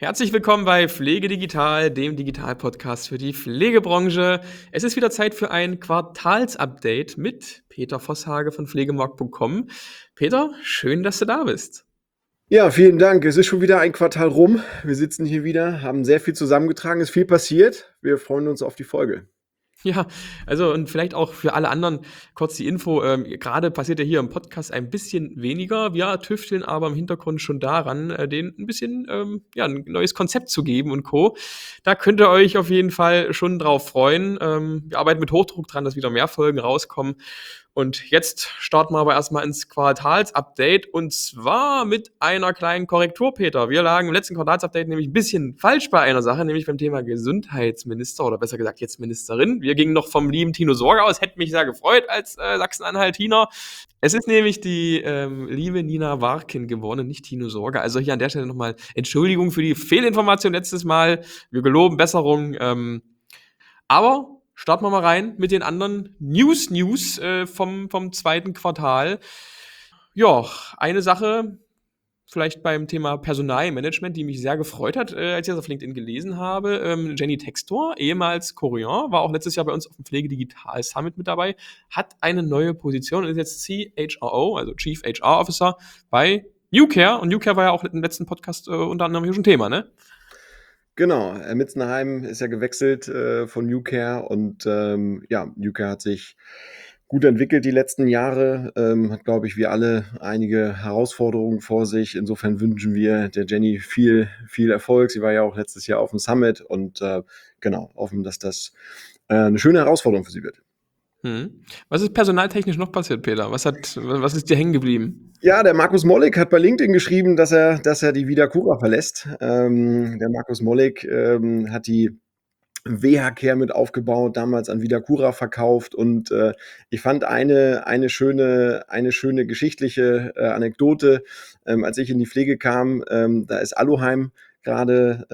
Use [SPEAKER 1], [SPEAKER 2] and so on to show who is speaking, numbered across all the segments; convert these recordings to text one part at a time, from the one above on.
[SPEAKER 1] Herzlich willkommen bei Pflege Digital, dem Digital-Podcast für die Pflegebranche. Es ist wieder Zeit für ein Quartalsupdate mit Peter Vosshage von pflegemarkt.com. Peter, schön, dass du da bist.
[SPEAKER 2] Ja, vielen Dank. Es ist schon wieder ein Quartal rum. Wir sitzen hier wieder, haben sehr viel zusammengetragen, ist viel passiert. Wir freuen uns auf die Folge.
[SPEAKER 1] Ja, also und vielleicht auch für alle anderen kurz die Info, gerade passiert ja hier im Podcast ein bisschen weniger. Wir tüfteln aber im Hintergrund schon daran, denen ein bisschen ein neues Konzept zu geben und Co. Da könnt ihr euch auf jeden Fall schon drauf freuen. Wir arbeiten mit Hochdruck dran, dass wieder mehr Folgen rauskommen. Und jetzt starten wir aber erstmal ins Quartalsupdate und zwar mit einer kleinen Korrektur, Peter. Wir lagen im letzten Quartalsupdate nämlich ein bisschen falsch bei einer Sache, nämlich beim Thema Gesundheitsminister oder besser gesagt jetzt Ministerin. Wir gingen noch vom lieben Tino Sorge aus, hätte mich sehr gefreut als Sachsen-Anhaltiner. Es ist nämlich die liebe Nina Warkin geworden, nicht Tino Sorge. Also hier an der Stelle nochmal Entschuldigung für die Fehlinformation letztes Mal. Wir geloben Besserung. Aber starten wir mal rein mit den anderen News vom zweiten Quartal. Ja, eine Sache vielleicht beim Thema Personalmanagement, die mich sehr gefreut hat, als ich das auf LinkedIn gelesen habe. Jenny Textor, ehemals Corian, war auch letztes Jahr bei uns auf dem Pflege Digital Summit mit dabei, hat eine neue Position und ist jetzt CHRO, also Chief HR Officer bei NewCare. Und NewCare war ja auch im letzten Podcast unter anderem hier schon Thema, ne?
[SPEAKER 2] Genau, Mitzenheim ist ja gewechselt von NewCare und NewCare hat sich gut entwickelt die letzten Jahre, hat, glaube ich, wie alle einige Herausforderungen vor sich. Insofern wünschen wir der Jenny viel, viel Erfolg. Sie war ja auch letztes Jahr auf dem Summit und hoffen, dass das eine schöne Herausforderung für sie wird.
[SPEAKER 1] Was ist personaltechnisch noch passiert, Peter? Was ist dir hängen geblieben?
[SPEAKER 2] Ja, der Markus Mollig hat bei LinkedIn geschrieben, dass er die Vidacura verlässt. Der Markus Mollig hat die WH-Care mit aufgebaut, damals an Vidacura verkauft und ich fand eine schöne geschichtliche Anekdote, als ich in die Pflege kam, da ist Aluheim gerade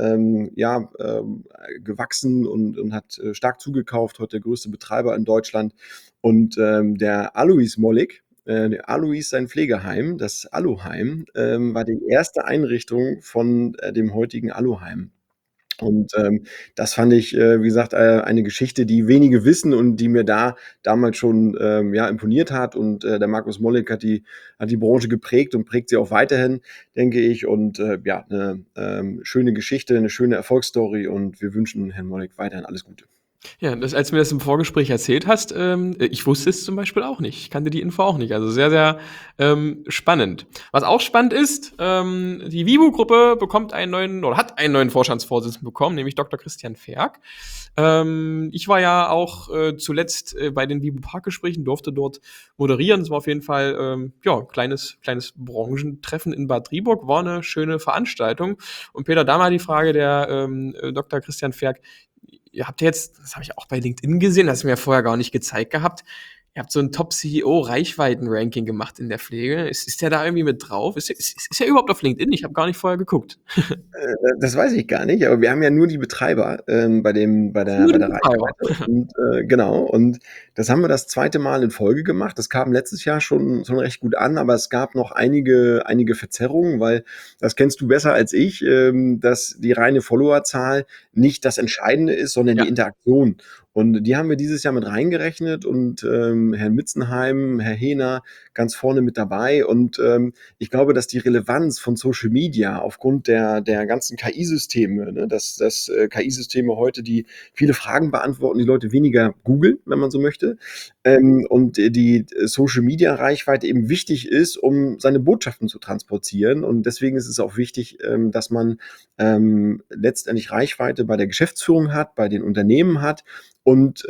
[SPEAKER 2] gewachsen und hat stark zugekauft, heute der größte Betreiber in Deutschland und der Alois Mollig, der Alois sein Pflegeheim, das Aluheim, war die erste Einrichtung von dem heutigen Aluheim. Und das fand ich, wie gesagt, eine Geschichte, die wenige wissen und die mir damals schon imponiert hat. Und der Markus Mollig hat die Branche geprägt und prägt sie auch weiterhin, denke ich. Und eine schöne Geschichte, eine schöne Erfolgsstory. Und wir wünschen Herrn Mollig weiterhin alles Gute.
[SPEAKER 1] Ja, als du mir das im Vorgespräch erzählt hast, ich wusste es zum Beispiel auch nicht. Ich kannte die Info auch nicht. Also sehr, sehr spannend. Was auch spannend ist, die Vivo-Gruppe hat einen neuen Vorstandsvorsitzenden bekommen, nämlich Dr. Christian Ferg. Ich war ja auch zuletzt bei den Vivo-Park-Gesprächen, durfte dort moderieren. Es war auf jeden Fall kleines Branchentreffen in Bad Driburg. War eine schöne Veranstaltung. Und Peter, da mal die Frage der Dr. Christian Ferg. Ihr habt jetzt, das habe ich auch bei LinkedIn gesehen, das hast du mir ja vorher gar nicht gezeigt gehabt, ihr habt so ein Top-CEO-Reichweiten-Ranking gemacht in der Pflege. Ist der da irgendwie mit drauf? Ist der überhaupt auf LinkedIn? Ich habe gar nicht vorher geguckt.
[SPEAKER 2] Das weiß ich gar nicht, aber wir haben ja nur die Betreiber bei der Reichweite. Und genau, und das haben wir das zweite Mal in Folge gemacht. Das kam letztes Jahr schon recht gut an, aber es gab noch einige Verzerrungen, weil das kennst du besser als ich, dass die reine Followerzahl nicht das Entscheidende ist, sondern die Interaktion. Und die haben wir dieses Jahr mit reingerechnet und Herrn Mitzenheim, Herr Hehner ganz vorne mit dabei. Und ich glaube, dass die Relevanz von Social Media aufgrund der ganzen KI-Systeme, ne, dass KI-Systeme heute, die viele Fragen beantworten, die Leute weniger googeln, wenn man so möchte, und die Social-Media-Reichweite eben wichtig ist, um seine Botschaften zu transportieren. Und deswegen ist es auch wichtig, dass man letztendlich Reichweite bei der Geschäftsführung hat, bei den Unternehmen hat. Und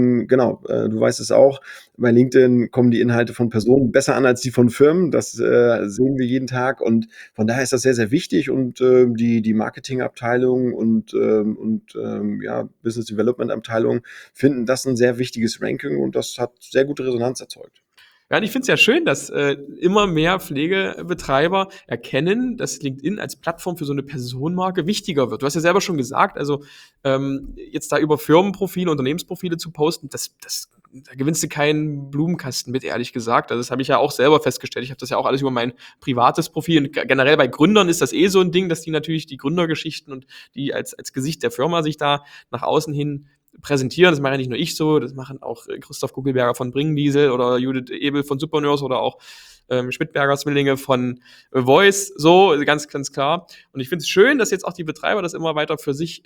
[SPEAKER 2] du weißt es auch, bei LinkedIn kommen die Inhalte von Personen besser an als die von Firmen. Das sehen wir jeden Tag. Und von daher ist das sehr, sehr wichtig. Und die Marketingabteilung und Business Development Abteilung finden das ein sehr wichtiges Ranking und das hat sehr gute Resonanz erzeugt.
[SPEAKER 1] Ja, und ich finde es ja schön, dass immer mehr Pflegebetreiber erkennen, dass LinkedIn als Plattform für so eine Personenmarke wichtiger wird. Du hast ja selber schon gesagt, also jetzt da über Firmenprofile, Unternehmensprofile zu posten, das da gewinnst du keinen Blumenkasten mit, ehrlich gesagt. Also das habe ich ja auch selber festgestellt. Ich habe das ja auch alles über mein privates Profil. Und generell bei Gründern ist das so ein Ding, dass die natürlich die Gründergeschichten und die als Gesicht der Firma sich da nach außen hin präsentieren. Das mache ja nicht nur ich so, das machen auch Christoph Kuckelberger von Bringdiesel oder Judith Ebel von Supernurse oder auch Schmidberger Zwillinge von Voice, so, ganz, ganz klar. Und ich finde es schön, dass jetzt auch die Betreiber das immer weiter für sich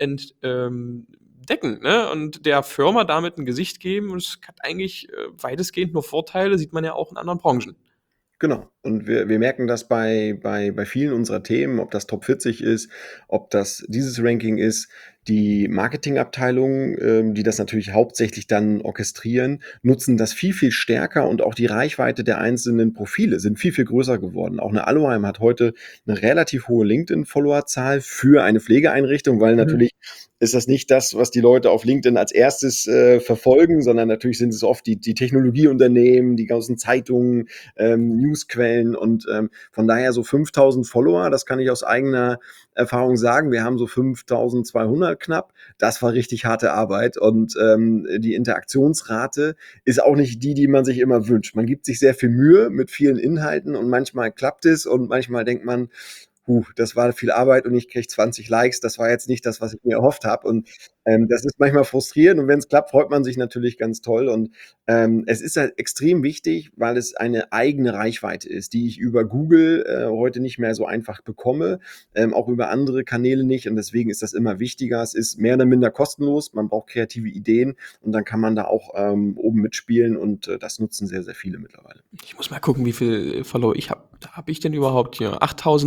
[SPEAKER 1] entdecken, ne? Und der Firma damit ein Gesicht geben. Und es hat eigentlich weitestgehend nur Vorteile, sieht man ja auch in anderen Branchen.
[SPEAKER 2] Genau. Und wir merken das bei vielen unserer Themen, ob das Top 40 ist, ob das dieses Ranking ist. Die Marketingabteilungen, die das natürlich hauptsächlich dann orchestrieren, nutzen das viel, viel stärker und auch die Reichweite der einzelnen Profile sind viel, viel größer geworden. Auch eine Aloheim hat heute eine relativ hohe LinkedIn-Followerzahl für eine Pflegeeinrichtung, weil natürlich ist das nicht das, was die Leute auf LinkedIn als erstes verfolgen, sondern natürlich sind es oft die Technologieunternehmen, die ganzen Zeitungen, Newsquellen und von daher so 5.000 Follower, das kann ich aus eigener Erfahrung sagen. Wir haben so 5.200 knapp. Das war richtig harte Arbeit und die Interaktionsrate ist auch nicht die man sich immer wünscht. Man gibt sich sehr viel Mühe mit vielen Inhalten und manchmal klappt es und manchmal denkt man, das war viel Arbeit und ich kriege 20 Likes. Das war jetzt nicht das, was ich mir erhofft habe. Und das ist manchmal frustrierend. Und wenn es klappt, freut man sich natürlich ganz toll. Und es ist halt extrem wichtig, weil es eine eigene Reichweite ist, die ich über Google heute nicht mehr so einfach bekomme, auch über andere Kanäle nicht. Und deswegen ist das immer wichtiger. Es ist mehr oder minder kostenlos. Man braucht kreative Ideen und dann kann man da auch oben mitspielen. Und das nutzen sehr, sehr viele mittlerweile.
[SPEAKER 1] Ich muss mal gucken, wie viel Follower ich habe. Da habe ich denn überhaupt hier?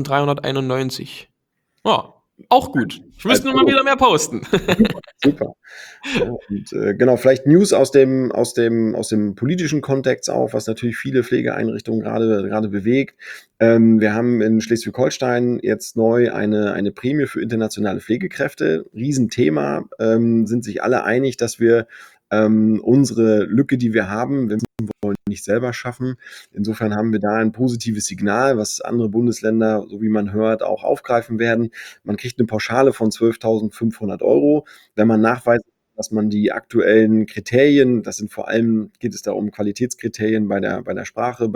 [SPEAKER 1] 8.391. Ja, auch gut. Ich müsste nur mal wieder mehr posten.
[SPEAKER 2] Super. Ja, und genau, vielleicht News aus dem politischen Kontext auch, was natürlich viele Pflegeeinrichtungen gerade bewegt. Wir haben in Schleswig-Holstein jetzt neu eine Prämie für internationale Pflegekräfte. Riesenthema. Sind sich alle einig, dass wir unsere Lücke, die wir haben, wir wollen nicht selber schaffen. Insofern haben wir da ein positives Signal, was andere Bundesländer, so wie man hört, auch aufgreifen werden. Man kriegt eine Pauschale von 12.500 €, wenn man nachweist, dass man die aktuellen Kriterien, das sind vor allem, geht es da um Qualitätskriterien bei der Sprache,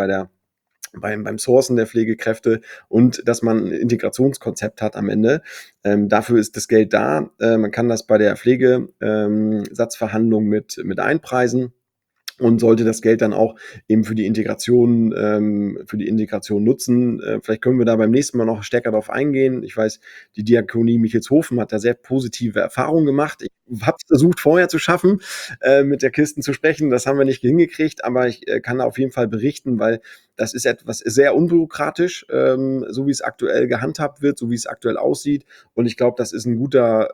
[SPEAKER 2] beim Sourcen der Pflegekräfte und dass man ein Integrationskonzept hat am Ende. Dafür ist das Geld da. Man kann das bei der Pflegesatzverhandlung mit einpreisen und sollte das Geld dann auch eben für die Integration nutzen. Vielleicht können wir da beim nächsten Mal noch stärker darauf eingehen. Ich weiß, die Diakonie Michelshofen hat da sehr positive Erfahrungen gemacht. Ich habe es versucht, vorher zu schaffen, mit der Kisten zu sprechen. Das haben wir nicht hingekriegt, aber ich kann da auf jeden Fall berichten, weil das ist etwas sehr unbürokratisch, so wie es aktuell gehandhabt wird, so wie es aktuell aussieht. Und ich glaube, das ist ein guter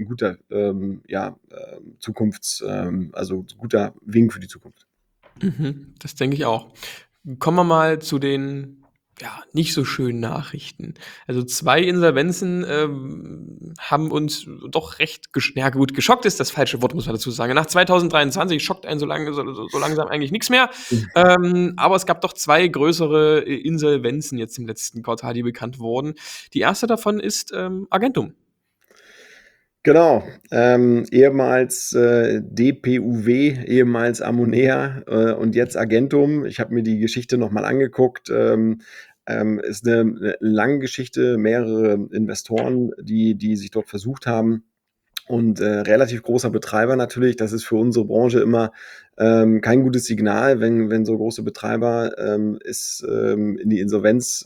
[SPEAKER 2] guter Wink für die Zukunft.
[SPEAKER 1] Das denke ich auch. Kommen wir mal zu den nicht so schönen Nachrichten. Also 2 Insolvenzen haben uns doch recht geschockt ist das falsche Wort, muss man dazu sagen. Nach 2023 schockt einen so langsam eigentlich nichts mehr. Aber es gab doch 2 größere Insolvenzen jetzt im letzten Quartal, die bekannt wurden. Die erste davon ist Argentum.
[SPEAKER 2] Genau, ehemals DPUW, ehemals Amonea und jetzt Argentum. Ich habe mir die Geschichte nochmal angeguckt. Ist eine lange Geschichte, mehrere Investoren, die sich dort versucht haben. Und relativ großer Betreiber natürlich. Das ist für unsere Branche immer kein gutes Signal, wenn so große Betreiber in die Insolvenz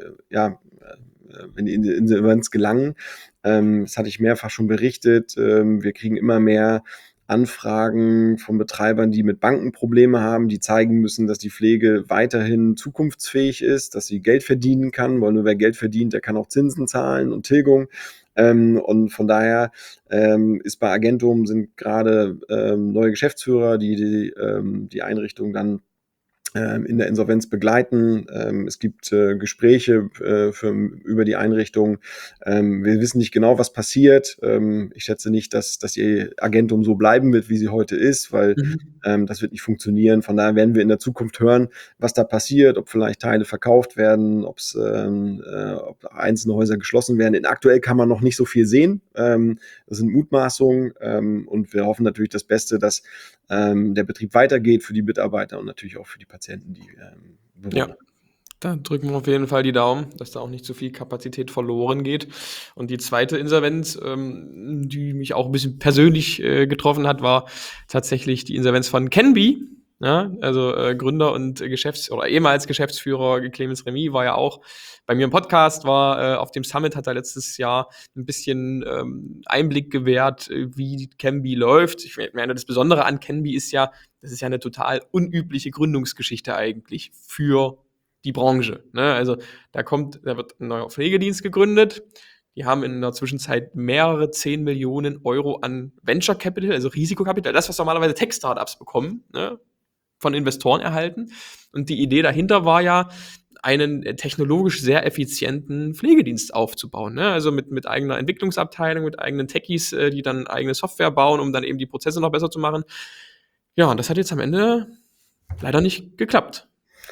[SPEAKER 2] in die Insolvenz gelangen. Das hatte ich mehrfach schon berichtet. Wir kriegen immer mehr Anfragen von Betreibern, die mit Banken Probleme haben, die zeigen müssen, dass die Pflege weiterhin zukunftsfähig ist, dass sie Geld verdienen kann, weil nur wer Geld verdient, der kann auch Zinsen zahlen und Tilgung. Und von daher ist bei Argentum sind gerade neue Geschäftsführer, die Einrichtung dann in der Insolvenz begleiten. Es gibt Gespräche über die Einrichtung. Wir wissen nicht genau, was passiert. Ich schätze nicht, dass ihr Agentum so bleiben wird, wie sie heute ist, weil das wird nicht funktionieren. Von daher werden wir in der Zukunft hören, was da passiert, ob vielleicht Teile verkauft werden, ob einzelne Häuser geschlossen werden. Aktuell kann man noch nicht so viel sehen. Das sind Mutmaßungen, und wir hoffen natürlich das Beste, dass der Betrieb weitergeht für die Mitarbeiter und natürlich auch für die Patienten, die
[SPEAKER 1] Ja, da drücken wir auf jeden Fall die Daumen, dass da auch nicht so viel Kapazität verloren geht. Und die zweite Insolvenz, die mich auch ein bisschen persönlich getroffen hat, war tatsächlich die Insolvenz von Kenby. Ja, also Gründer und oder ehemals Geschäftsführer Clemens Remy war ja auch bei mir im Podcast, war auf dem Summit, hat er letztes Jahr ein bisschen Einblick gewährt, wie Kenby läuft. Ich meine, das Besondere an Kenby ist ja, das ist ja eine total unübliche Gründungsgeschichte eigentlich für die Branche. Ne? Also da wird ein neuer Pflegedienst gegründet. Die haben in der Zwischenzeit mehrere 10 Millionen Euro an Venture Capital, also Risikokapital, das, was normalerweise Tech-Startups bekommen, ne, von Investoren erhalten. Und die Idee dahinter war ja, einen technologisch sehr effizienten Pflegedienst aufzubauen. Ne? Also mit eigener Entwicklungsabteilung, mit eigenen Techies, die dann eigene Software bauen, um dann eben die Prozesse noch besser zu machen. Ja, und das hat jetzt am Ende leider nicht geklappt.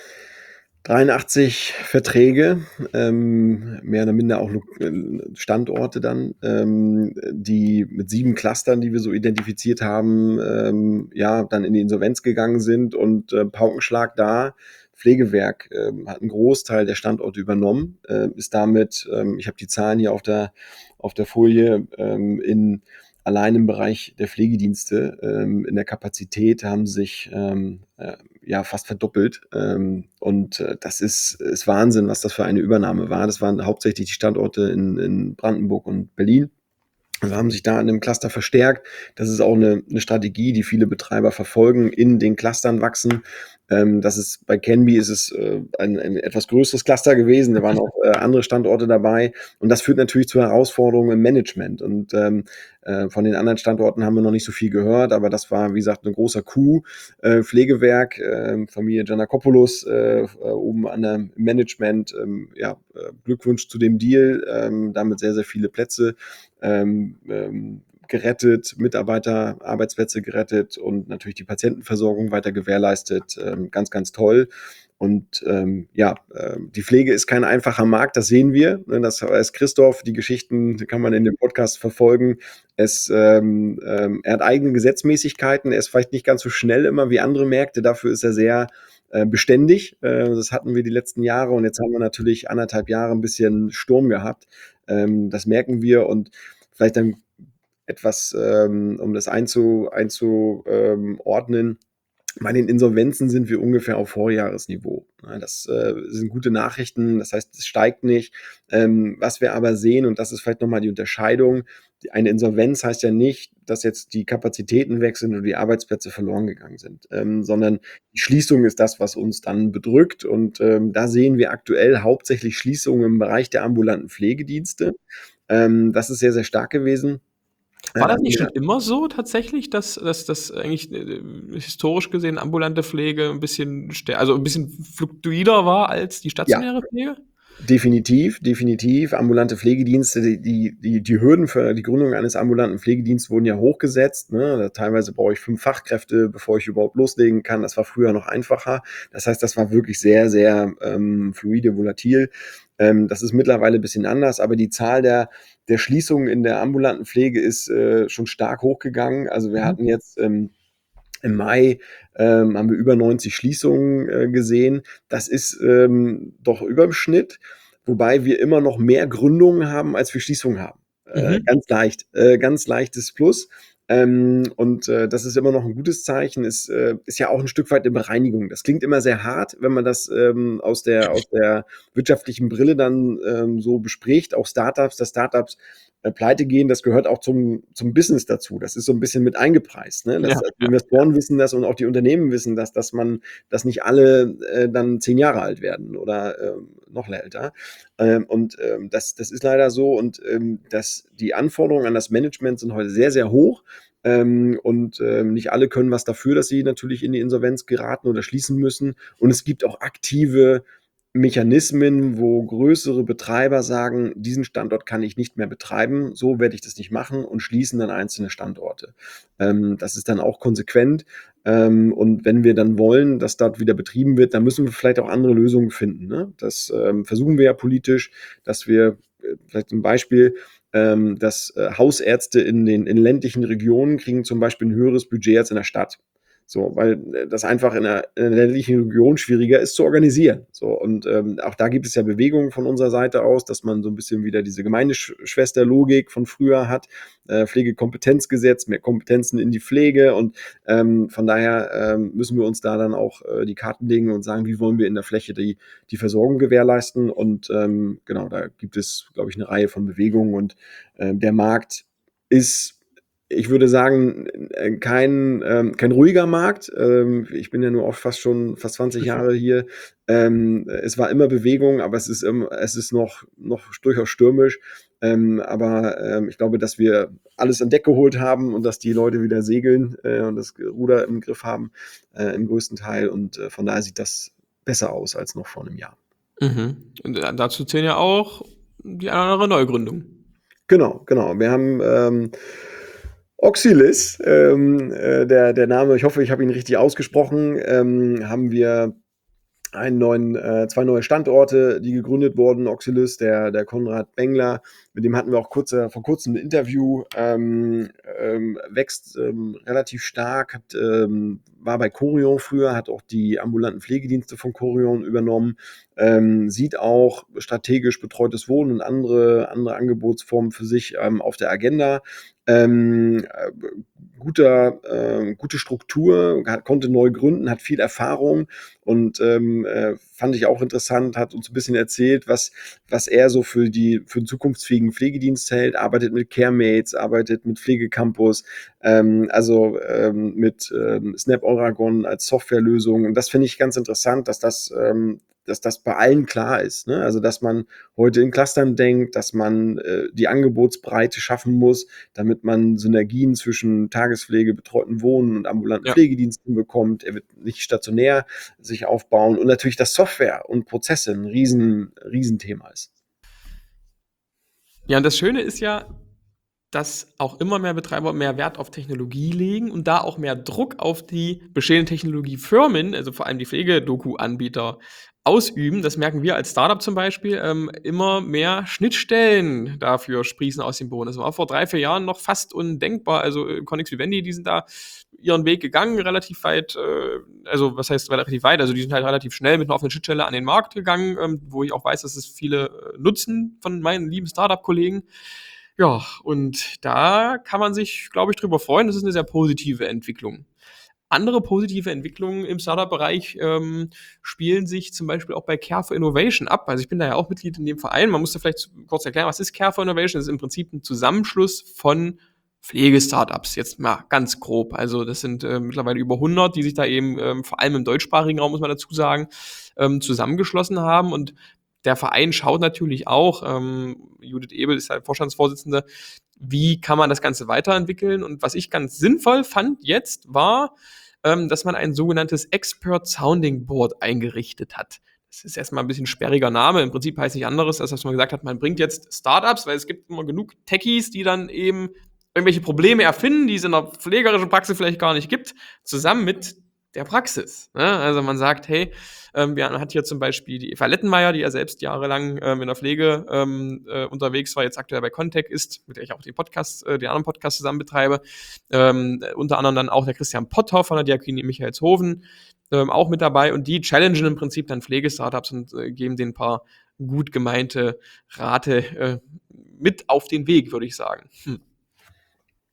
[SPEAKER 2] 83 Verträge, mehr oder minder auch Standorte dann, die mit 7 Clustern, die wir so identifiziert haben, dann in die Insolvenz gegangen sind und Paukenschlag da. Pflegewerk hat einen Großteil der Standorte übernommen, ist damit, ich habe die Zahlen hier auf der Folie, allein im Bereich der Pflegedienste in der Kapazität haben sich fast verdoppelt. Das ist Wahnsinn, was das für eine Übernahme war. Das waren hauptsächlich die Standorte in Brandenburg und Berlin. Also haben sich da in einem Cluster verstärkt. Das ist auch eine Strategie, die viele Betreiber verfolgen, in den Clustern wachsen. Bei Kenby ist es ein etwas größeres Cluster gewesen. Da waren auch andere Standorte dabei. Und das führt natürlich zu Herausforderungen im Management. Und von den anderen Standorten haben wir noch nicht so viel gehört, aber das war, wie gesagt, ein großer Coup. Pflegewerk, Familie Giannakopoulos oben an der Management. Glückwunsch zu dem Deal. Damit sehr, sehr viele Plätze gerettet, Mitarbeiter, Arbeitsplätze gerettet und natürlich die Patientenversorgung weiter gewährleistet. Ganz, ganz toll. Und die Pflege ist kein einfacher Markt, das sehen wir. Das weiß Christoph, die Geschichten kann man in dem Podcast verfolgen. Er hat eigene Gesetzmäßigkeiten, er ist vielleicht nicht ganz so schnell immer wie andere Märkte, dafür ist er sehr beständig. Das hatten wir die letzten Jahre und jetzt haben wir natürlich 1,5 Jahre ein bisschen Sturm gehabt. Das merken wir und vielleicht dann etwas, um das einzuordnen. Bei den Insolvenzen sind wir ungefähr auf Vorjahresniveau. Das sind gute Nachrichten, das heißt, es steigt nicht. Was wir aber sehen, und das ist vielleicht nochmal die Unterscheidung, eine Insolvenz heißt ja nicht, dass jetzt die Kapazitäten weg sind oder die Arbeitsplätze verloren gegangen sind, sondern die Schließung ist das, was uns dann bedrückt. Und da sehen wir aktuell hauptsächlich Schließungen im Bereich der ambulanten Pflegedienste. Das ist sehr, sehr stark gewesen.
[SPEAKER 1] War das nicht schon immer so tatsächlich, dass eigentlich historisch gesehen ambulante Pflege ein bisschen fluktuider war als die stationäre Pflege?
[SPEAKER 2] Definitiv. Ambulante Pflegedienste, die Hürden für die Gründung eines ambulanten Pflegedienstes wurden ja hochgesetzt. Ne? Teilweise brauche ich 5 Fachkräfte, bevor ich überhaupt loslegen kann. Das war früher noch einfacher. Das heißt, das war wirklich sehr, sehr fluide, volatil. Das ist mittlerweile ein bisschen anders, aber die Zahl der Schließungen in der ambulanten Pflege ist schon stark hochgegangen. Also wir hatten jetzt im Mai haben wir über 90 Schließungen gesehen. Das ist doch über dem Schnitt, wobei wir immer noch mehr Gründungen haben, als wir Schließungen haben. Ganz leichtes Plus. Das ist immer noch ein gutes Zeichen. Ist ja auch ein Stück weit eine Bereinigung. Das klingt immer sehr hart, wenn man das aus der wirtschaftlichen Brille dann so bespricht. Auch Startups, pleite gehen, das gehört auch zum Business dazu. Das ist so ein bisschen mit eingepreist. Ne? Die Investoren wissen das und auch die Unternehmen wissen das, dass nicht alle dann 10 Jahre alt werden oder noch älter. Das ist leider so und dass die Anforderungen an das Management sind heute sehr, sehr hoch. Nicht alle können was dafür, dass sie natürlich in die Insolvenz geraten oder schließen müssen. Und es gibt auch aktive Mechanismen, wo größere Betreiber sagen, diesen Standort kann ich nicht mehr betreiben, so werde ich das nicht machen und schließen dann einzelne Standorte. Das ist dann auch konsequent. Und wenn wir dann wollen, dass dort wieder betrieben wird, dann müssen wir vielleicht auch andere Lösungen finden. Ne? Das versuchen wir ja politisch, dass wir, vielleicht ein Beispiel, dass Hausärzte in ländlichen Regionen kriegen zum Beispiel ein höheres Budget als in der Stadt. So, weil das einfach in einer ländlichen Region schwieriger ist zu organisieren. So, und auch da gibt es ja Bewegungen von unserer Seite aus, dass man so ein bisschen wieder diese Gemeindeschwester-Logik von früher hat, Pflegekompetenzgesetz, mehr Kompetenzen in die Pflege und von daher müssen wir uns da dann auch die Karten legen und sagen, wie wollen wir in der Fläche die Versorgung gewährleisten und genau, da gibt es, glaube ich, eine Reihe von Bewegungen und der Markt ist, ich würde sagen, kein ruhiger Markt. Ich bin ja nur auch fast 20 Jahre hier. Es war immer Bewegung, aber es ist noch durchaus stürmisch. Ich glaube, dass wir alles an Deck geholt haben und dass die Leute wieder segeln und das Ruder im Griff haben, im größten Teil. Und von daher sieht das besser aus als noch vor einem Jahr.
[SPEAKER 1] Mhm. Und dazu zählen ja auch die andere Neugründung.
[SPEAKER 2] Genau. Wir haben Oxylis, der Name, ich hoffe, ich habe ihn richtig ausgesprochen, haben wir zwei neue Standorte, die gegründet wurden. Oxylis, der Konrad Bengler, mit dem hatten wir auch vor kurzem ein Interview, wächst relativ stark, war bei Corion früher, hat auch die ambulanten Pflegedienste von Corion übernommen, sieht auch strategisch betreutes Wohnen und andere Angebotsformen für sich auf der Agenda. Gute Struktur, konnte neu gründen, hat viel Erfahrung und fand ich auch interessant, hat uns ein bisschen erzählt, was er so für den zukunftsfähigen Pflegedienst hält, arbeitet mit CareMates, arbeitet mit Pflegecampus, mit Snap Oragon als Softwarelösung und das finde ich ganz interessant, dass das bei allen klar ist. Ne? Also, dass man heute in Clustern denkt, dass man die Angebotsbreite schaffen muss, damit man Synergien zwischen Tagespflege, betreuten Wohnen und ambulanten Pflegediensten bekommt. Er wird nicht stationär sich aufbauen und natürlich, dass Software und Prozesse ein Riesenthema ist.
[SPEAKER 1] Ja, und das Schöne ist ja, dass auch immer mehr Betreiber mehr Wert auf Technologie legen und da auch mehr Druck auf die bestehenden Technologiefirmen, also vor allem die Pflegedoku-Anbieter, ausüben. Das merken wir als Startup zum Beispiel. Immer mehr Schnittstellen dafür sprießen aus dem Boden. Das war vor 3-4 Jahren noch fast undenkbar. Also Connex Vivendi, die sind da ihren Weg gegangen, relativ weit, also was heißt relativ weit, also die sind halt relativ schnell mit einer offenen Schnittstelle an den Markt gegangen, wo ich auch weiß, dass es viele nutzen von meinen lieben Startup-Kollegen. Ja, und da kann man sich, glaube ich, drüber freuen. Das ist eine sehr positive Entwicklung. Andere positive Entwicklungen im Startup-Bereich spielen sich zum Beispiel auch bei Care for Innovation ab. Also ich bin da ja auch Mitglied in dem Verein. Man muss da vielleicht kurz erklären, was ist Care for Innovation? Das ist im Prinzip ein Zusammenschluss von Pflegestartups, jetzt mal ganz grob. Also das sind mittlerweile über 100, die sich da eben vor allem im deutschsprachigen Raum, muss man dazu sagen, zusammengeschlossen haben. Und der Verein schaut natürlich auch, Judith Ebel ist halt Vorstandsvorsitzende, wie kann man das Ganze weiterentwickeln? Und was ich ganz sinnvoll fand jetzt war, dass man ein sogenanntes Expert Sounding Board eingerichtet hat. Das ist erstmal ein bisschen sperriger Name. Im Prinzip heißt nicht anderes, als dass man gesagt hat, man bringt jetzt Startups, weil es gibt immer genug Techies, die dann eben irgendwelche Probleme erfinden, die es in der pflegerischen Praxis vielleicht gar nicht gibt, zusammen mit der Praxis. Ne? Also man sagt, hey, wir hat hier zum Beispiel die Eva Lettenmeier, die ja selbst jahrelang in der Pflege unterwegs war, jetzt aktuell bei Contec ist, mit der ich auch den anderen Podcast zusammen betreibe. Unter anderem dann auch der Christian Potthoff von der Diakonie Michaelshofen auch mit dabei und die challengen im Prinzip dann Pflegestartups und geben denen ein paar gut gemeinte Rate mit auf den Weg, würde ich sagen.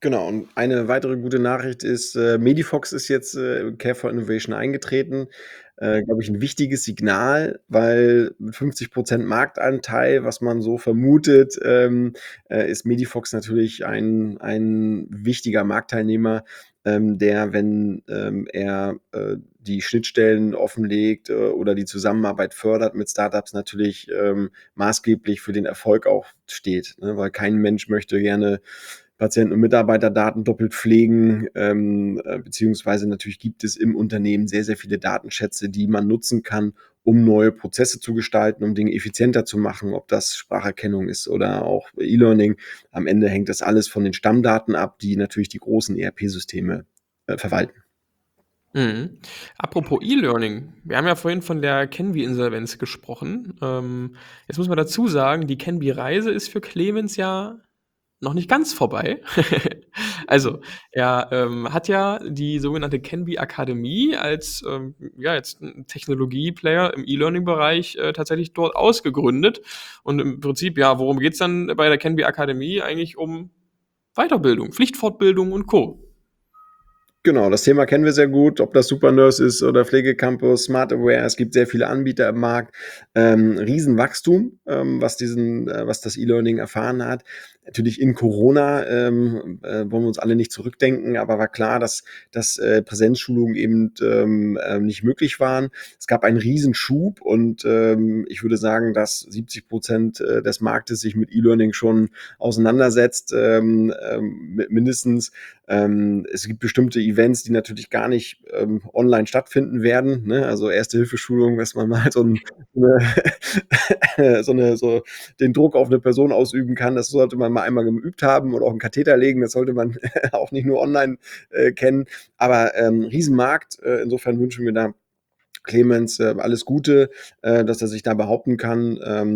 [SPEAKER 2] Genau, und eine weitere gute Nachricht ist, Medifox ist jetzt, Care for Innovation eingetreten. Glaube ich, ein wichtiges Signal, weil mit 50% Marktanteil, was man so vermutet, ist Medifox natürlich ein wichtiger Marktteilnehmer, der, wenn, er, die Schnittstellen offenlegt, oder die Zusammenarbeit fördert mit Startups natürlich, maßgeblich für den Erfolg auch steht, ne? Weil kein Mensch möchte gerne Patienten- und Mitarbeiterdaten doppelt pflegen, beziehungsweise natürlich gibt es im Unternehmen sehr, sehr viele Datenschätze, die man nutzen kann, um neue Prozesse zu gestalten, um Dinge effizienter zu machen, ob das Spracherkennung ist oder auch E-Learning. Am Ende hängt das alles von den Stammdaten ab, die natürlich die großen ERP-Systeme verwalten.
[SPEAKER 1] Mhm. Apropos E-Learning, wir haben ja vorhin von der Kenvi-Insolvenz gesprochen. Jetzt muss man dazu sagen, die Kenvi-Reise ist für Clemens ja noch nicht ganz vorbei. Also, er, hat ja die sogenannte Kenvi Akademie als, ja, jetzt 'n Technologie-Player im E-Learning-Bereich, tatsächlich dort ausgegründet. Und im Prinzip, ja, worum geht's dann bei der Kenvi Akademie? Eigentlich um Weiterbildung, Pflichtfortbildung und Co.
[SPEAKER 2] Genau, das Thema kennen wir sehr gut, ob das Supernurse ist oder Pflegecampus, Smart Aware. Es gibt sehr viele Anbieter im Markt. Riesenwachstum, was das E-Learning erfahren hat. Natürlich in Corona wollen wir uns alle nicht zurückdenken, aber war klar, dass Präsenzschulungen eben nicht möglich waren. Es gab einen Riesenschub und ich würde sagen, dass 70% des Marktes sich mit E-Learning schon auseinandersetzt, mindestens. Es gibt bestimmte Events, die natürlich gar nicht online stattfinden werden. Ne? Also Erste-Hilfe-Schulung, dass man mal so den Druck auf eine Person ausüben kann. Das sollte man mal einmal geübt haben oder auch einen Katheter legen. Das sollte man auch nicht nur online kennen. Aber Riesenmarkt. Insofern wünschen wir da Clemens alles Gute, dass er sich da behaupten kann.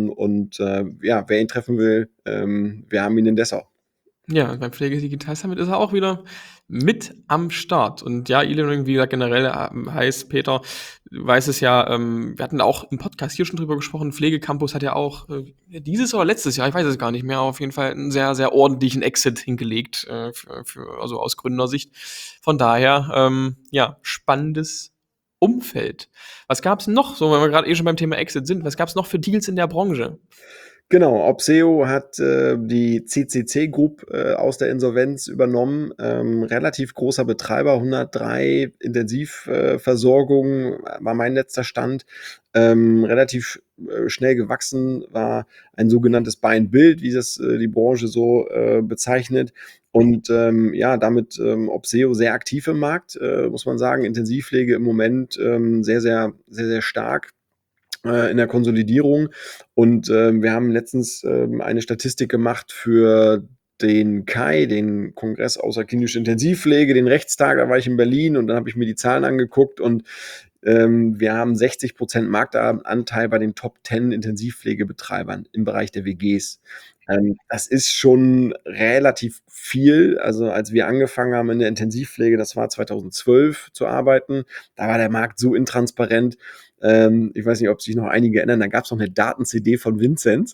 [SPEAKER 2] Ja, wer ihn treffen will, wir haben ihn in Dessau.
[SPEAKER 1] Ja, beim Pflege-Digital Summit ist er auch wieder mit am Start. Und ja, E-Learning, wie gesagt, generell heißt, Peter, du weißt es ja, wir hatten auch im Podcast hier schon drüber gesprochen, Pflegecampus hat ja auch dieses oder letztes Jahr, ich weiß es gar nicht mehr, auf jeden Fall einen sehr, sehr ordentlichen Exit hingelegt, also aus Gründersicht. Von daher, ja, spannendes Umfeld. Was gab's noch, so, wenn wir gerade schon beim Thema Exit sind, was gab's noch für Deals in der Branche?
[SPEAKER 2] Genau, Opseo hat die CCC Group aus der Insolvenz übernommen. Relativ großer Betreiber, 103 Intensivversorgung war mein letzter Stand. Relativ schnell gewachsen, war ein sogenanntes Buy and Build, wie das die Branche so bezeichnet. Und ja, damit Opseo sehr aktiv im Markt, muss man sagen. Intensivpflege im Moment sehr, sehr, sehr, sehr stark in der Konsolidierung. Und wir haben letztens eine Statistik gemacht für den KAI, den Kongress außerklinische Intensivpflege, den Rechtstag, da war ich in Berlin und dann habe ich mir die Zahlen angeguckt und wir haben 60% Marktanteil bei den Top 10 Intensivpflegebetreibern im Bereich der WGs. Das ist schon relativ viel. Also als wir angefangen haben in der Intensivpflege, das war 2012 zu arbeiten, da war der Markt so intransparent. Ich weiß nicht, ob sich noch einige erinnern, da gab es noch eine Daten-CD von Vincent.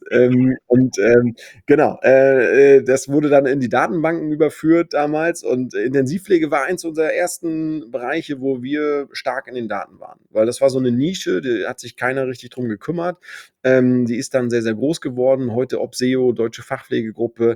[SPEAKER 2] Genau, das wurde dann in die Datenbanken überführt damals und Intensivpflege war eins unserer ersten Bereiche, wo wir stark in den Daten waren, weil das war so eine Nische, da hat sich keiner richtig drum gekümmert. Die ist dann sehr, sehr groß geworden. Heute Opseo, Deutsche Fachpflegegruppe,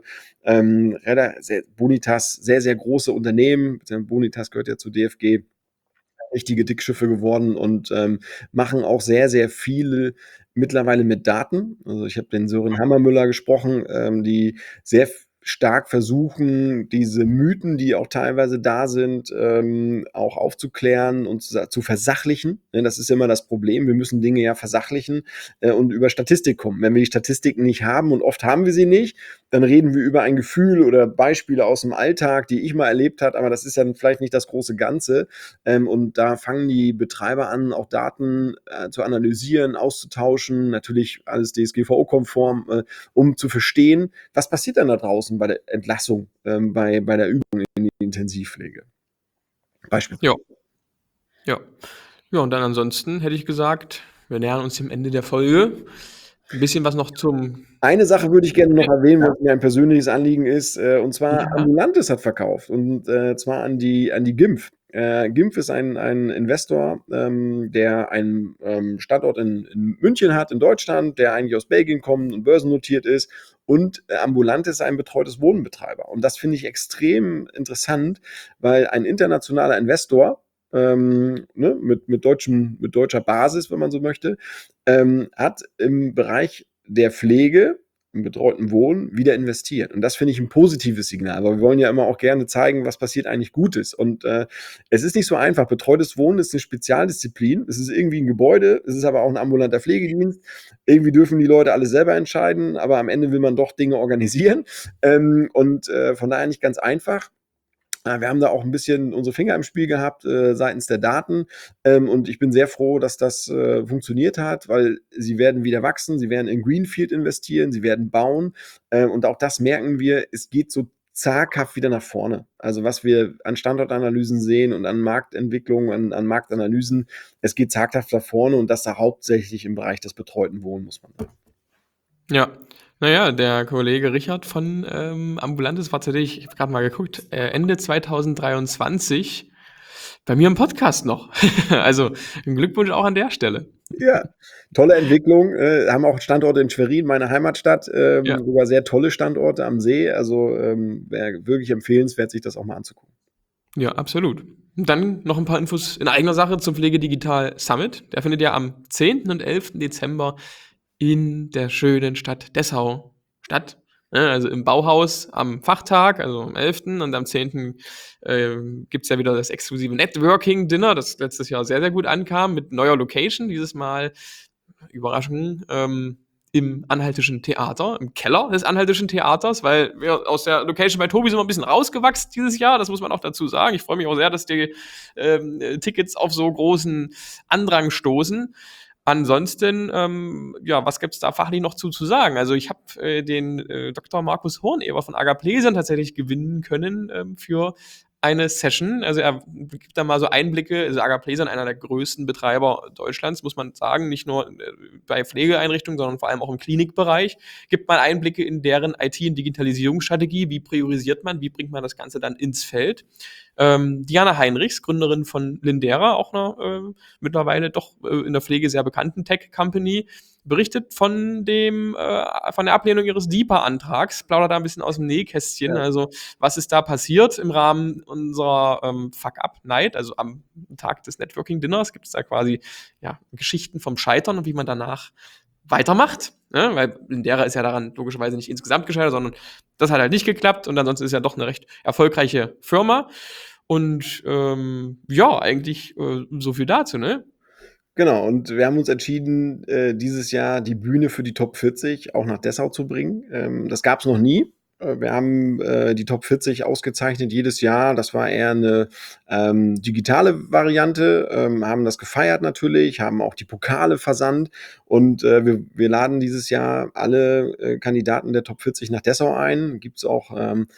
[SPEAKER 2] Bonitas, sehr, sehr große Unternehmen. Bonitas gehört ja zu DFG, richtige Dickschiffe geworden und machen auch sehr, sehr viel mittlerweile mit Daten. Also ich habe den Sören Hammermüller gesprochen, die sehr stark versuchen, diese Mythen, die auch teilweise da sind, auch aufzuklären und zu versachlichen. Ne, das ist immer das Problem. Wir müssen Dinge ja versachlichen und über Statistik kommen. Wenn wir die Statistiken nicht haben und oft haben wir sie nicht, dann reden wir über ein Gefühl oder Beispiele aus dem Alltag, die ich mal erlebt habe, aber das ist ja vielleicht nicht das große Ganze. Und da fangen die Betreiber an, auch Daten zu analysieren, auszutauschen, natürlich alles DSGVO-konform, um zu verstehen, was passiert dann da draußen bei der Entlassung, bei der Übung in die Intensivpflege. Beispielsweise.
[SPEAKER 1] Ja, ja. Ja, und dann ansonsten hätte ich gesagt, wir nähern uns dem Ende der Folge. 'Ein bisschen was noch zum
[SPEAKER 2] Eine Sache würde ich gerne noch erwähnen,
[SPEAKER 1] ja.
[SPEAKER 2] was mir ein persönliches Anliegen ist, und zwar
[SPEAKER 1] Ja.
[SPEAKER 2] Ambulantis hat verkauft und zwar an die GIMP. GIMP ist ein Investor, der einen Standort in München hat, in Deutschland, der eigentlich aus Belgien kommt und börsennotiert ist. Und Ambulantis ist ein betreutes Wohnbetreiber. Und das finde ich extrem interessant, weil ein internationaler Investor, ne, mit deutscher Basis, wenn man so möchte, hat im Bereich der Pflege, im betreuten Wohnen wieder investiert. Und das finde ich ein positives Signal, weil wir wollen ja immer auch gerne zeigen, was passiert eigentlich Gutes. Und es ist nicht so einfach. Betreutes Wohnen ist eine Spezialdisziplin. Es ist irgendwie ein Gebäude, es ist aber auch ein ambulanter Pflegedienst. Irgendwie dürfen die Leute alle selber entscheiden, aber am Ende will man doch Dinge organisieren. Von daher nicht ganz einfach. Wir haben da auch ein bisschen unsere Finger im Spiel gehabt seitens der Daten. Und ich bin sehr froh, dass das funktioniert hat, weil sie werden wieder wachsen, sie werden in Greenfield investieren, sie werden bauen. Und auch das merken wir, es geht so zaghaft wieder nach vorne. Also was wir an Standortanalysen sehen und an Marktentwicklungen, an Marktanalysen, es geht zaghaft nach vorne und das da hauptsächlich im Bereich des betreuten Wohnen, muss man sagen.
[SPEAKER 1] Ja. Naja, der Kollege Richard von Ambulantis war tatsächlich, ich habe gerade mal geguckt, Ende 2023 bei mir im Podcast noch. Also Glückwunsch auch an der Stelle.
[SPEAKER 2] Ja, tolle Entwicklung. Haben auch Standorte in Schwerin, meine Heimatstadt,
[SPEAKER 1] Ja.
[SPEAKER 2] sogar sehr tolle Standorte am See. Also wäre wirklich empfehlenswert, sich das auch mal anzugucken.
[SPEAKER 1] Ja, absolut. Dann noch ein paar Infos in eigener Sache zum Pflegedigital Summit. Der findet ja am 10. und 11. Dezember in der schönen Stadt Dessau statt. Also im Bauhaus am Fachtag, also am 11. und am 10. Gibt es ja wieder das exklusive Networking-Dinner, das letztes Jahr sehr, sehr gut ankam, mit neuer Location. Dieses Mal, Überraschung, im Anhaltischen Theater, im Keller des Anhaltischen Theaters, weil wir aus der Location bei Tobi sind wir ein bisschen rausgewachsen dieses Jahr, das muss man auch dazu sagen. Ich freue mich auch sehr, dass die Tickets auf so großen Andrang stoßen. Ansonsten, ja, was gibt's da fachlich noch zu sagen? Also ich habe den Dr. Markus Horneber von Agaplesian tatsächlich gewinnen können für eine Session. Also er gibt da mal so Einblicke. Also Agaplesian, einer der größten Betreiber Deutschlands, muss man sagen, nicht nur bei Pflegeeinrichtungen, sondern vor allem auch im Klinikbereich. Gibt mal Einblicke in deren IT- und Digitalisierungsstrategie. Wie priorisiert man? Wie bringt man das Ganze dann ins Feld? Diana Heinrichs, Gründerin von Lindera, auch einer mittlerweile doch in der Pflege sehr bekannten Tech-Company, berichtet von der Ablehnung ihres DIPA-Antrags, plaudert da ein bisschen aus dem Nähkästchen.
[SPEAKER 2] Ja.
[SPEAKER 1] Also was ist da passiert im Rahmen unserer Fuck-Up-Night, also am Tag des Networking-Dinners, gibt es da quasi ja, Geschichten vom Scheitern und wie man danach weitermacht. Ne? Weil Lindera ist ja daran logischerweise nicht insgesamt gescheitert, sondern das hat halt nicht geklappt und ansonsten ist ja doch eine recht erfolgreiche Firma. Und ja, eigentlich so viel dazu, ne?
[SPEAKER 2] Genau, und wir haben uns entschieden, dieses Jahr die Bühne für die Top 40 auch nach Dessau zu bringen. Das gab es noch nie. Wir haben die Top 40 ausgezeichnet jedes Jahr. Das war eher eine digitale Variante, haben das gefeiert natürlich, haben auch die Pokale versandt und wir laden dieses Jahr alle Kandidaten der Top 40 nach Dessau ein. Gibt es auch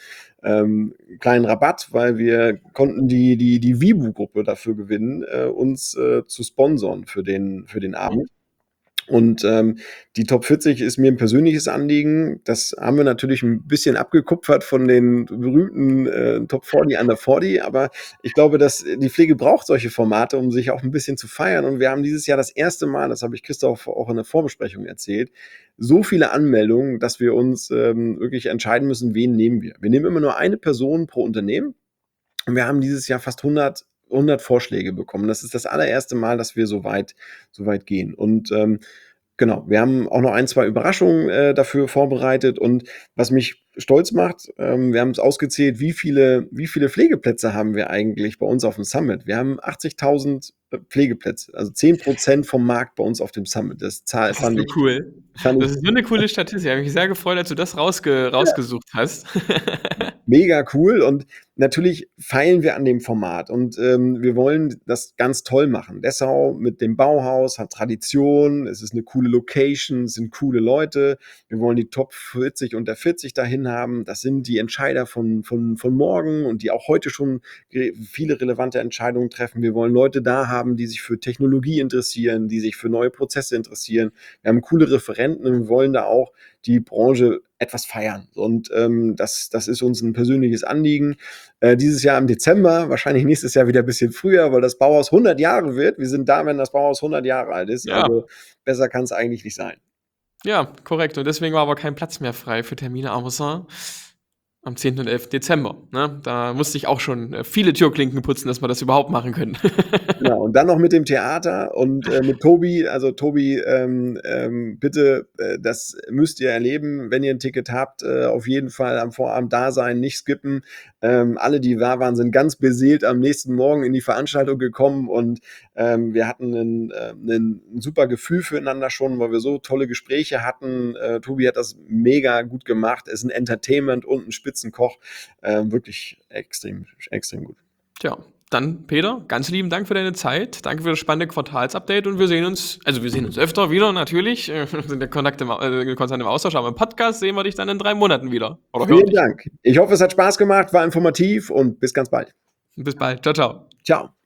[SPEAKER 2] kleinen Rabatt, weil wir konnten die Vibu-Gruppe dafür gewinnen, uns zu sponsern für den Abend. Und die Top 40 ist mir ein persönliches Anliegen. Das haben wir natürlich ein bisschen abgekupfert von den berühmten Top 40 Under 40, aber ich glaube, dass die Pflege braucht solche Formate, um sich auch ein bisschen zu feiern. Und wir haben dieses Jahr das erste Mal, das habe ich Christoph auch in der Vorbesprechung erzählt, so viele Anmeldungen, dass wir uns wirklich entscheiden müssen, wen nehmen wir. Wir nehmen immer nur eine Person pro Unternehmen und wir haben dieses Jahr fast 100 Vorschläge bekommen. Das ist das allererste Mal, dass wir so weit gehen. Und genau, wir haben auch noch ein, zwei Überraschungen dafür vorbereitet. Und was mich stolz macht, wir haben es ausgezählt, wie viele Pflegeplätze haben wir eigentlich bei uns auf dem Summit. Wir haben 80.000 Pflegeplätze, also 10% vom Markt bei uns auf dem Summit. Das Zahl
[SPEAKER 1] Das ist so cool.
[SPEAKER 2] fand
[SPEAKER 1] Das
[SPEAKER 2] ich
[SPEAKER 1] ist so eine coole Statistik. Ich habe mich sehr gefreut, als du das rausgesucht hast.
[SPEAKER 2] mega cool. Und natürlich feilen wir an dem Format und wir wollen das ganz toll machen. Dessau mit dem Bauhaus hat Tradition, es ist eine coole Location, es sind coole Leute. Wir wollen die Top 40 unter 40 dahin haben. Das sind die Entscheider von morgen und die auch heute schon viele relevante Entscheidungen treffen. Wir wollen Leute da haben, die sich für Technologie interessieren, die sich für neue Prozesse interessieren. Wir haben coole Referenten und wir wollen da auch die Branche etwas feiern. Und das ist uns ein persönliches Anliegen. Dieses Jahr im Dezember, wahrscheinlich nächstes Jahr wieder ein bisschen früher, weil das Bauhaus 100 Jahre wird. Wir sind da, wenn das Bauhaus 100 Jahre alt ist.
[SPEAKER 1] Ja.
[SPEAKER 2] Also besser kann es eigentlich nicht sein.
[SPEAKER 1] Ja, korrekt. Und deswegen war aber kein Platz mehr frei für Termine Amazon am 10. und 11. Dezember. Ne? Da musste ich auch schon viele Türklinken putzen, dass wir das überhaupt machen können.
[SPEAKER 2] Genau, und dann noch mit dem Theater und mit Tobi. Also Tobi, bitte, das müsst ihr erleben, wenn ihr ein Ticket habt. Auf jeden Fall am Vorabend da sein, nicht skippen. Alle, die da waren, sind ganz beseelt am nächsten Morgen in die Veranstaltung gekommen und wir hatten ein super Gefühl füreinander schon, weil wir so tolle Gespräche hatten. Tobi hat das mega gut gemacht. Er ist ein Entertainment und ein Spitzenkoch. Wirklich extrem, extrem gut.
[SPEAKER 1] Tja, dann Peter, ganz lieben Dank für deine Zeit. Danke für das spannende Quartalsupdate und wir sehen uns öfter wieder natürlich. Sind ja konstant im Austausch, aber im Podcast sehen wir dich dann in 3 Monaten wieder.
[SPEAKER 2] Oder vielen Dank. Ich hoffe, es hat Spaß gemacht, war informativ und bis ganz bald.
[SPEAKER 1] Bis bald. Ciao, ciao.
[SPEAKER 2] Ciao.